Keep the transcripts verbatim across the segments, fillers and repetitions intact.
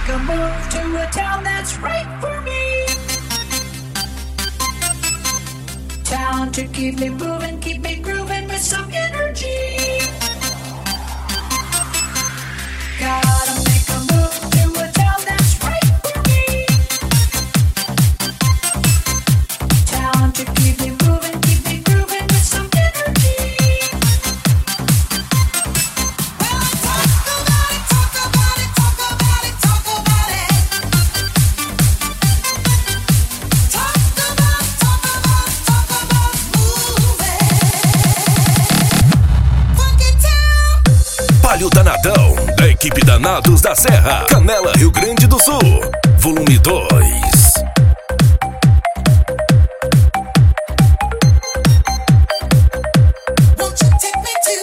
make a move to a town that's right for me. Town to keep me moving, keep me grooving with some energy. Gotta make a move to a town that's right for me. Town to keep me moving, keep me grooving with some energy. Well, talk about it, talk about it, talk about it, talk about it. Talk about, talk about, talk about moving. Funky town. Palio Danadão, da equipe Danados da Serra, Canela, Rio Grande do Sul, volume dois. Won't you take me to?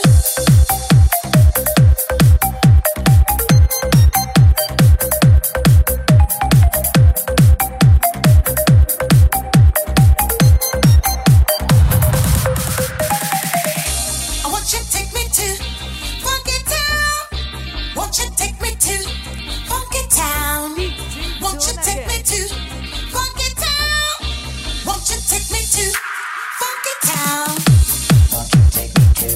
I want you to take me to Funky Town. Won't you take me to Funky Town? Won't you take me to Funky Town? Won't you take me to Funky Town? Won't you take me to?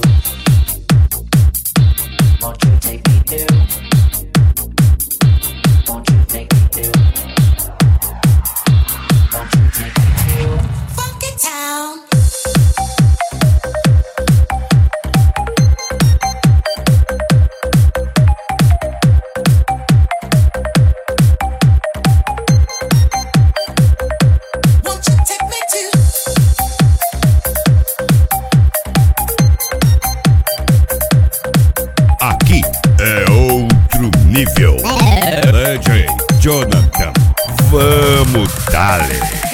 Won't you take me to? Won't you take me to? Won't you take me to Funky Town? Won't you take me to? Aqui é outro nível. D J Jonathan, vamos dale.